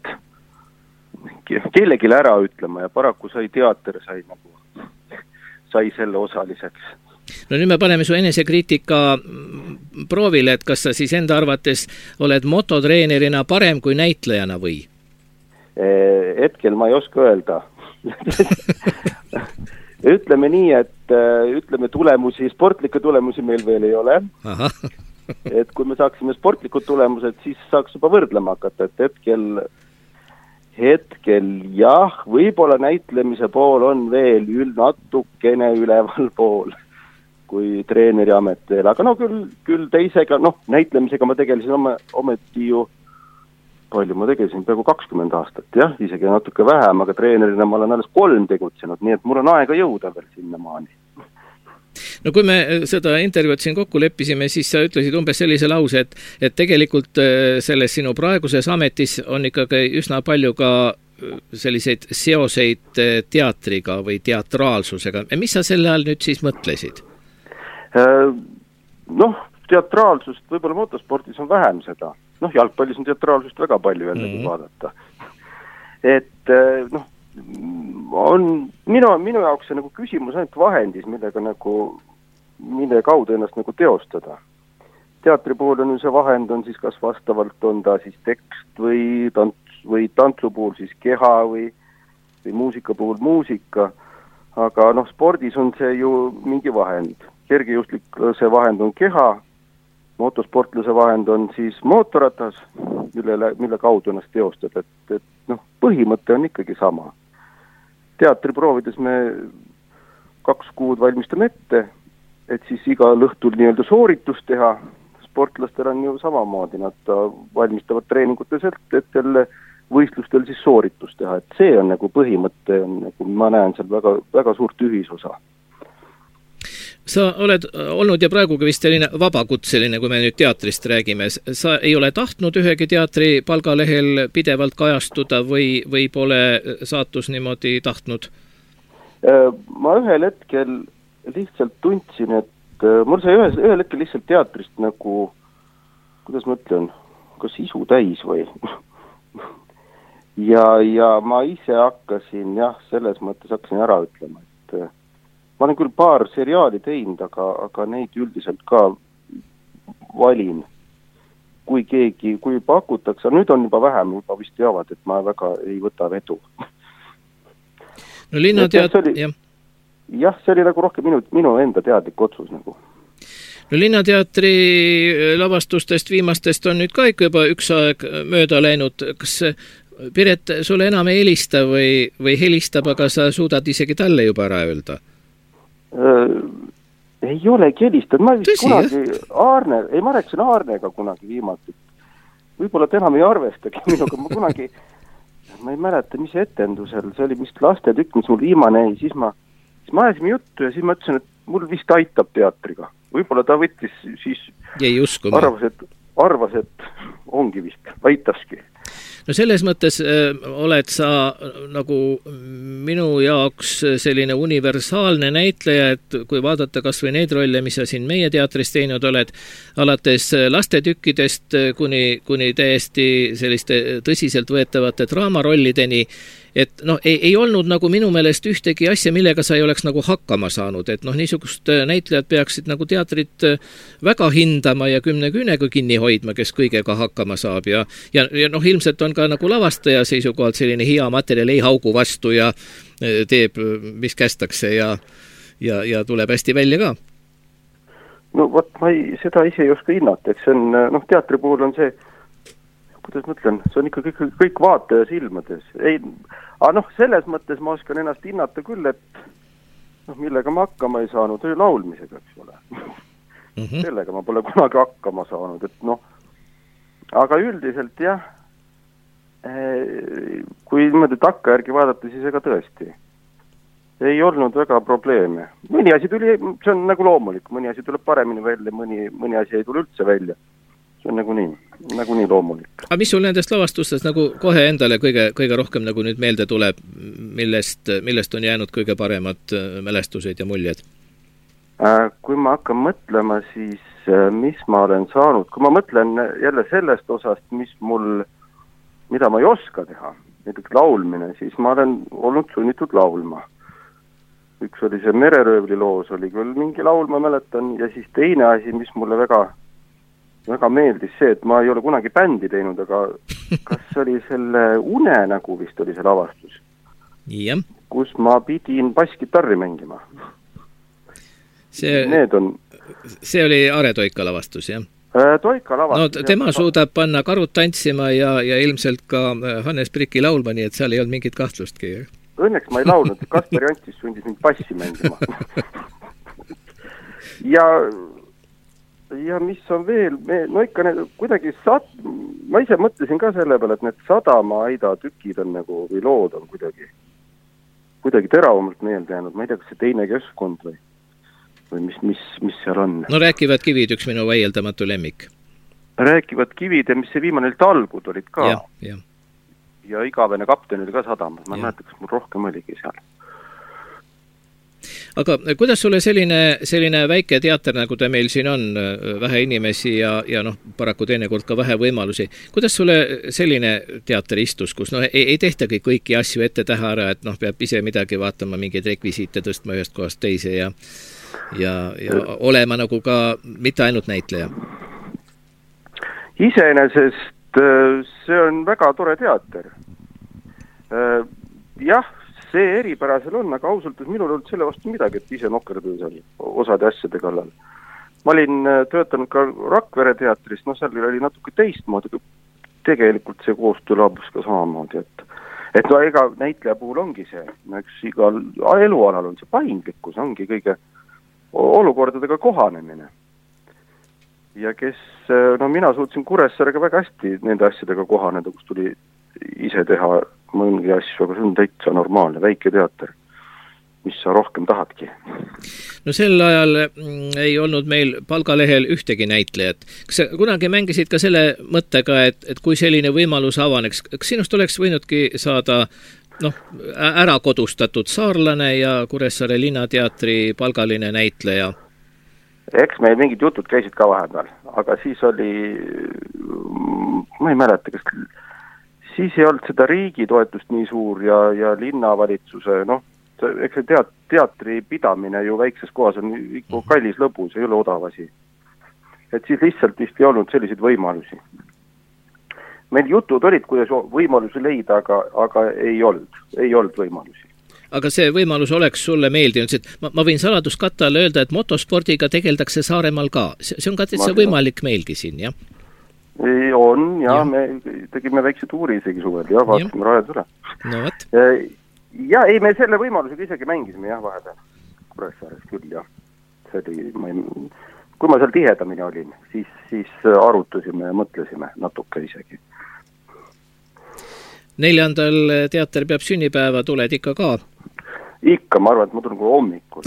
F: kellegile ära ütlema ja paraku sai teater, sai, nagu, sai selle osaliseks.
B: No nüüd me paneme su enesekriitika proovile, et kas sa siis enda arvates oled mototreenerina parem kui näitlejana või?
F: Hetkel ma ei oska öelda. Ütleme nii, et ütleme tulemusi, sportlikke tulemusi meil veel ei ole.
B: Aha.
F: et kui me saaksime sportlikud tulemused, siis saaks juba võrdlema hakata, et hetkel, hetkel jah, võib-olla näitlemise pool on veel ül natukene üleval pool kui treeneri amet veel, aga no küll, küll teisega, noh, näitlemisega ma tegelesin oma, ometi ju palju ma tegelesin, peaaegu kakskümmend aastat, jah, isegi natuke vähem, aga treenerina ma olen alles kolm tegutsenud, nii et mul on aega jõuda veel sinnamaani.
B: No kui me seda intervjuud siin kokku leppisime, siis sa ütlesid umbes sellise lause, et, et tegelikult selles sinu praeguses ametis on ikkagi üsna palju ka selliseid seoseid teatriga või teatraalsusega. Mis sa selle all nüüd siis mõtlesid?
F: Noh, teatraalsust võib-olla motosportis on vähem seda. Noh, jalgpallis on teatraalsust väga palju jällegi mm-hmm. vaadata. Et noh, on minu, minu jaoks see nagu küsimus ainult vahendis, millega nagu, mille kaudu ennast nagu teostada. Teatri puhul on see vahend on siis kas vastavalt on ta siis tekst või, tants, või tantsu puhul siis keha või, või muusika puhul muusika, aga noh, spordis on see ju mingi vahend. Kergejõustiklase vahend on keha, motosportlase vahend on siis mootorratas, mille, mille kaudu ennast teostada, et, et noh, põhimõte on ikkagi sama. Teatriproovides me kaks kuud valmistame ette, et siis iga õhtul nii-öelda sooritus teha. Sportlastel on ju samamoodi, nad valmistavad treeningutes hettel võistlustel siis sooritus teha, et see on nagu põhimõte, on, nagu ma näen seal väga, väga suurt ühisosa.
B: Sa oled olnud ja praegugi vist selline vabakutseline, kui me nüüd teatrist räägime. Sa ei ole tahtnud ühegi teatri palgalehel pidevalt kajastuda või, või pole saatus niimoodi tahtnud?
F: Ma ühel hetkel lihtsalt tundsin, et mul sai ühel, ühel hetkel lihtsalt teatrist nagu, kuidas ma ütlen, kas isu täis või? ja, ja ma ise hakkasin, jah, selles mõttes hakkasin ära ütlema, et ma olen küll paar seriaali teinud, aga, aga neid üldiselt ka valin, kui keegi, kui pakutakse, nüüd on juba vähem, juba vist teavad, et ma väga ei võta vedu.
B: No linnateat...
F: jah, jah, see oli nagu rohkem minu, minu enda teadlik otsus nagu.
B: No Linnateatri lavastustest viimastest on nüüd ka ikka juba üks aeg mööda läinud. Kas Piret sulle enam ei helista või, või helistab, aga sa suudad isegi talle juba ära öelda?
F: Äh, ei olegi helistanud, ma vist kunagi Aarne, ei ma rääkisin Aarnega kunagi viimati, võib-olla ta enam ei arvestagi minuga, ma kunagi, ma ei mäleta, mis etendusel, see oli vist lastetükk, mis mul viimane ei, siis ma, siis ma ajasime juttu ja siis ma ütlesin, et mul vist aitab teatriga, võib-olla ta võttis siis,
B: ei uskuma.
F: arvas, et, arvas, et ongi vist, aitaski.
B: No selles mõttes äh, oled sa nagu minu jaoks selline universaalne näitleja, et kui vaadata kas või neid rolle, mis sa siin meie teatris teinud oled, alates lastetükkidest kuni, kuni täiesti selliste tõsiselt võetavate draamarollideni, et noh, ei, ei olnud nagu minu meelest ühtegi asja, millega sa ei oleks nagu hakkama saanud, et noh, niisugust näitlejad peaksid nagu teatrit väga hindama ja kümne küünega kinni hoidma, kes kõigega hakkama saab ja, ja, ja noh, ilmselt on ka nagu lavastaja seisukohalt selline hea materjal ei haugu vastu ja teeb, mis kästakse ja, ja, ja tuleb hästi välja ka.
F: No vot, ma ei, seda ise ei oska hinnata, et see on, noh, teatri puhul on see, kuidas ma ütlen, see on ikka kõik, kõik vaataja silmades. Ei, aga noh, selles mõttes ma oskan ennast hinnata küll, et noh, millega ma hakkama ei saanud, oli laulmisega, eks ole. Mm-hmm. Sellega ma pole kunagi hakkama saanud, et noh, aga üldiselt jah, kui niimoodi takka järgi vaadata, siis ega tõesti ei olnud väga probleeme. Mõni asi tuli, see on nagu loomulik, mõni asi tuleb paremini välja, mõni, mõni asi ei tule üldse välja. See on nagu nii, nagu nii loomulik.
B: Aga mis sul nendest lavastustest nagu kohe endale kõige, kõige rohkem nagu nüüd meelde tuleb, millest, millest on jäänud kõige paremad mälestused ja muljed?
F: Kui ma hakkan mõtlema, siis mis ma olen saanud, kui ma mõtlen jälle sellest osast, mis mul, mida ma ei oska teha, näiteks laulmine, siis ma olen olnud sunnitud laulma. Üks oli see Mereröövli loos, oli küll mingi laul, ma mäletan, ja siis teine asi, mis mulle väga väga meeldis see, et ma ei ole kunagi bändi teinud, aga kas oli selle Une nägu vist oli see lavastus,
B: ja.
F: Kus ma pidin basskitarri mängima.
B: See,
F: Need on...
B: see oli Are Toika lavastus, jah?
F: Toika lavastus.
B: No tema suudab panna karud tantsima ja, ja ilmselt ka Hannes Priki laulma, nii et seal ei olnud mingit kahtlustki.
F: Õnneks ma ei laulnud, Kaspar Jantis sundis mind passi mängima. ja, ja mis on veel, me, no ikka need, kuidagi sat, ma ise mõtlesin ka selle peale, et need Sadama-Aida tükid on nagu, või lood on kuidagi, kuidagi teravamalt meelde jäänud, ma ei tea, kas see teine keskkond või või mis, mis, mis seal on.
B: No rääkivad kivid, üks minu vaieldamatu lemmik.
F: Rääkivad kivid ja mis see viimane talgud olid ka.
B: Ja, ja.
F: ja igavene kapten oli ka sadamas, ma mäletan, kas mul rohkem oligi seal.
B: Aga kuidas sulle selline, selline väike teater, nagu ta meil siin on, vähe inimesi ja, ja noh, paraku teinekord ka vähe võimalusi, kuidas sulle selline teater istus, kus no, ei, ei tehtagi kõiki asju ette täha ära, et noh, peab ise midagi vaatama, mingeid rekvisiite tõstma ühest kohast teise ja ja, ja olema nagu ka mitte ainult näitleja?
F: Iseenesest see on väga tore teater. Jah, see eripära seal on, aga ausalt, et minul olnud selle vastu midagi, et ise nokkerduda seal osade asjade kallal. Ma olin töötanud ka Rakvere teatris, no seal oli natuke teistmoodi, tegelikult see koostöö laabus ka samamoodi, et et no ega näitleja puhul ongi see, üks igal elualal on see paindlikkus, ongi kõige olukordadega kohanemine. Ja kes, no mina suutsin Kuressaarega väga hästi nende asjadega kohaneda, kus tuli ise teha mõngi asju, aga see on täitsa normaalne, väike teater, mis sa rohkem tahadki.
B: No sel ajal ei olnud meil palgalehel ühtegi näitlejat. Kas sa kunagi mängisid ka selle mõttega, et, et kui selline võimalus avaneks, kas sinust oleks võinudki saada noh, ära kodustatud saarlane ja Kuressaare linnateatri palgaline näitleja?
F: Eks meil mingid jutud käisid ka vahepeal, aga siis oli, ma ei mäleta, kas siis ei olnud seda riigi toetust nii suur ja, ja linnavalitsuse, noh, eks see teat, teatri pidamine ju väikses kohas on ikka kallis lõbus, ei ole odav asi. Et siis lihtsalt vist ei olnud selliseid võimalusi. Meil jutud olid, kuidas võimalusi leida, aga, aga ei olnud, ei olnud võimalusi.
B: Aga see võimalus oleks sulle meeldinud, et ma, ma võin saladuskatte alla öelda, et motospordiga tegeldakse Saaremaal ka. See on ka täitsa võimalik meilgi siin, jah?
F: On, ja, ja. Me tegime väikse tuuri isegi suvel ja vaatasime rajad üle.
B: No võt.
F: Ja ei, me selle võimalusega isegi mängisime, jah, vahepeal. Kuressaares küll, jah. See oli, ma ei... Kui ma seal tihedamini olin, siis, siis arutusime ja mõtlesime natuke isegi.
B: Neljandal teater peab sünnipäeva, tuled ikka ka?
F: Ikka, ma arvan, et ma tulen kui hommikul.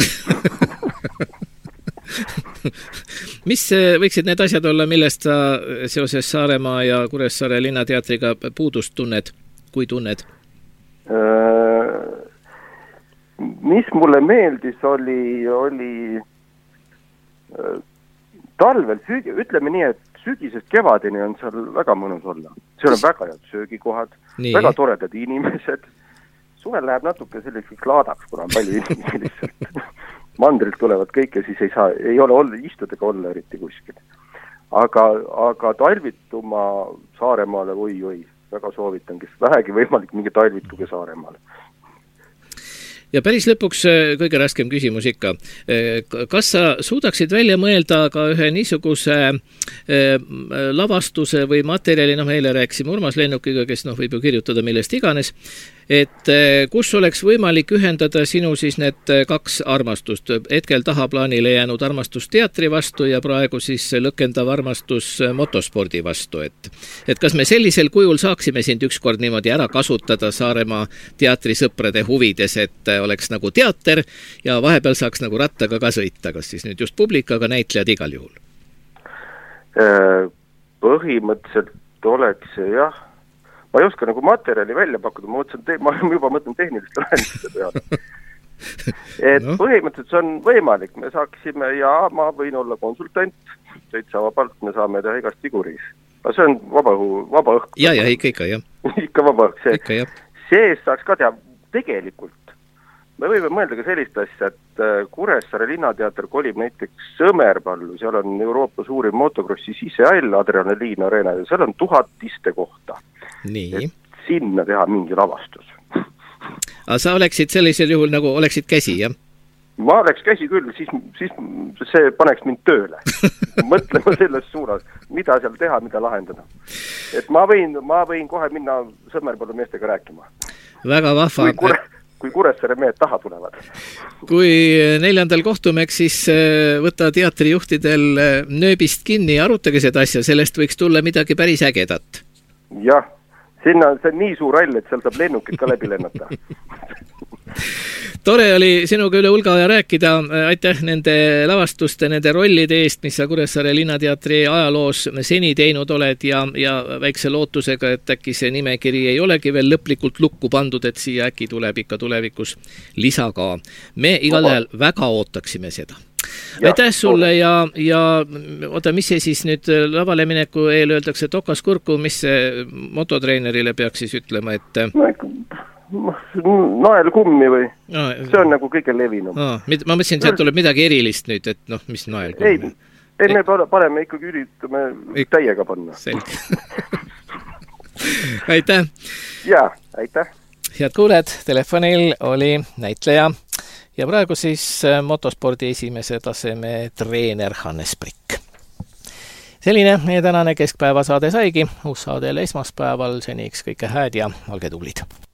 B: Mis võiksid need asjad olla, millest sa seoses Saaremaa ja Kuressaare linnateatriga puudust tunned, kui tunned?
F: Mis mulle meeldis, oli, oli talvel, sügi, ütleme nii, et sügisest kevadini on seal väga mõnus olla. Seal on väga head söögikohad, nii. Väga toredad inimesed. Suvel läheb natuke selliseks laadaks, kuna on palju inimesi lihtsalt. Mandrilt tulevad kõik ja siis ei saa, ei ole olla, istudega olla eriti kuskil. Aga, aga talvituma Saaremaale, oi, oi, väga soovitan, kes vähegi võimalik mingi talvituge Saaremaale.
B: Ja päris lõpuks kõige raskem küsimus ikka. Kas sa suudaksid välja mõelda ka ühe niisuguse lavastuse või materjali, noh meile rääkisime Urmas Lennukiga, kes noh, võib ju kirjutada millest iganes, et kus oleks võimalik ühendada sinu siis need kaks armastust, hetkel tahaplaanile jäänud armastus teatri vastu ja praegu siis lõkendav armastus motospordi vastu, et, et kas me sellisel kujul saaksime sind ükskord niimoodi ära kasutada Saaremaa teatrisõprade huvides, et oleks nagu teater ja vahepeal saaks nagu rattaga ka sõita, kas siis nüüd just publik, aga näitlejad igal juhul?
F: Põhimõtteliselt oleks jah, ma ei oska nagu materjali välja pakkuda, ma, mõtlesin, ma juba mõtlen tehniliste lahenduste peale. Et no. Põhimõtteliselt see on võimalik, me saaksime ja ma võin olla konsultant, täitsa vabalt, me saame teha igast figuris. Aga see on vaba, vaba õhk.
B: Ja, ja, ikka, ikka, jah.
F: Ikka vaba õhk. See,
B: ikka, jah.
F: See saaks ka teha tegelikult. Me võime mõelda ka sellist asja, et Kuressaare linnateater kolib näiteks Sõmerpallu, seal on Euroopa suurim motokrossi siseall, Adrenaliin Arena, ja seal on tuhat iste kohta.
B: Nii.
F: Et sinna teha mingi lavastus.
B: Aga sa oleksid sellisel juhul nagu oleksid käsi, jah?
F: ma oleks käsi küll, siis, siis see paneks mind tööle. Mõtlema selles suunas, mida seal teha, mida lahendada. Et ma võin, ma võin kohe minna Sõmmerpalu meestega rääkima.
B: Väga vahva.
F: Kui, kure, kui Kuressaare mehed taha tulevad.
B: Kui neljandal kohtumeks, siis võta teatrijuhtidel nööbist kinni ja arutage seda asja, sellest võiks tulla midagi päris ägedat.
F: Jah, sinna see on nii suur all, et seal saab lennukid ka läbi lennata.
B: Tore oli sinuga üle hulga aja rääkida, aitäh nende lavastuste, nende rollide eest, mis sa Kuressaare Linnateatri ajaloos seni teinud oled ja, ja väikse lootusega, et äkki see nimekiri ei olegi veel lõplikult lukku pandud, et siia äkki tuleb ikka tulevikus lisa ka. Me igal ajal väga ootaksime seda. Ja, aitäh sulle ja, ja oota, mis see siis nüüd lavale mineku eel öeldakse, et okas kurku, mis see mototreenerile peaks siis ütlema, et nael kummi või? No, see on nagu kõige levinum. No, ma mõtlesin, sealt tuleb midagi erilist nüüd, et noh, mis nael kummi?
F: Ei, ei me paneme ikkagi üritame ei, täiega panna.
B: Selge. Aitäh!
F: Jaa, aitäh!
B: Head kuuled, telefonil oli näitleja ja praegu siis motospordi esimese taseme treener Hannes Prikk. Selline meie tänane keskpäevasaade saigi, uus saade esmaspäeval, seniks kõike hääd ja olge tublid!